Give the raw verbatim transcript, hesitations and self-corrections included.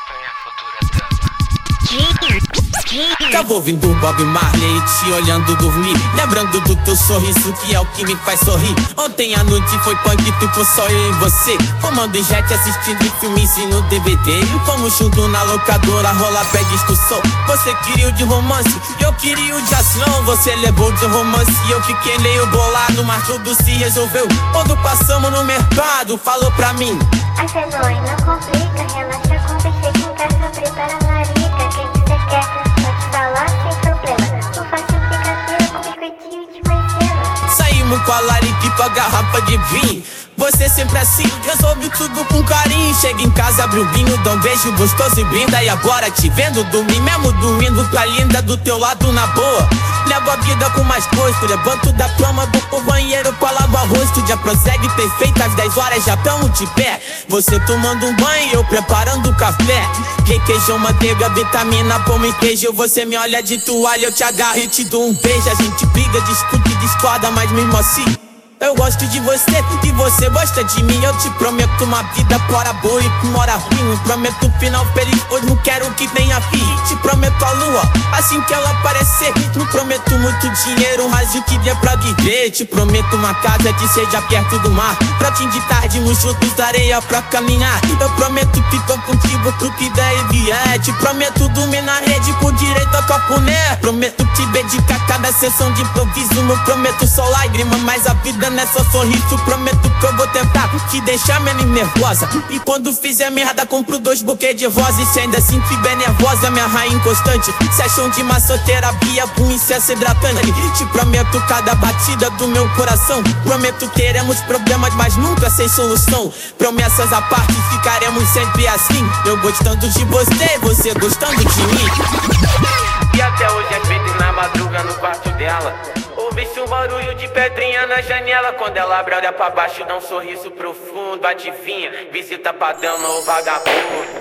minha futura dama. Tava ouvindo Bob Marley e te olhando dormir, lembrando do teu sorriso que é o que me faz sorrir. Ontem à noite foi punk, tipo só eu e você, fumando jet, assistindo filmes e no D V D. E como junto na locadora, rola pé discussão. Você queria o de romance, eu queria o de ação. Você levou o de romance e eu fiquei meio bolado, mas tudo se resolveu quando passamos no mercado. Falou pra mim: a cenoura não complica, relaxa com besteira em casa, prepara a larica. Quem você quer, pode falar sem problema. Não faço brincadeira com biscoitinho de maisena. Saímos com a larica e com a garrafa de vinho. Você sempre assim, resolve tudo com carinho. Chega em casa, abre o vinho, dá um beijo gostoso e brinda. E agora te vendo dormir, mesmo dormindo, tua linda do teu lado na boa. Levo a vida com mais gosto, levanto da cama, vou pro banheiro pra lavar o rosto. Já prossegue perfeito, às dez horas já tamo de pé. Você tomando um banho, eu preparando o café. Requeijão, manteiga, vitamina, pão e queijo. Você me olha de toalha, eu te agarro e te dou um beijo. A gente briga, discute, discorda, mas mesmo assim eu gosto de você e você gosta de mim. Eu te prometo uma vida fora boa e com hora ruim. Prometo um final feliz, hoje não quero que tenha fim. Te prometo a lua, assim que ela aparecer. Não prometo muito dinheiro, mas o que der pra viver. Te prometo uma casa que seja perto do mar, pra fim de tarde nos juntos da areia pra caminhar. Eu prometo ficar contigo pro que der e vier. Te prometo dormir na rede com direito a cafuné. Prometo te dedicar cada sessão de improviso. Não prometo só lágrima, mas a vida não é só sorriso. Prometo que eu vou tentar te deixar menos nervosa. E quando fizer merda, compro dois buquês de rosa. E se ainda assim tiver nervosa, minha rainha inconstante, sessão de massoterapia com incenso hidratante. Te prometo cada batida do meu coração. Prometo teremos problemas, mas nunca sem solução. Promessas à parte, ficaremos sempre assim. Eu gostando de você, você gostando de mim. E até hoje às vezes na madruga no quarto dela ouve-se um barulho de pedrinha na janela. Quando ela abre, olha pra baixo, dá um sorriso profundo. Adivinha, visita pra dama ou vagabundo.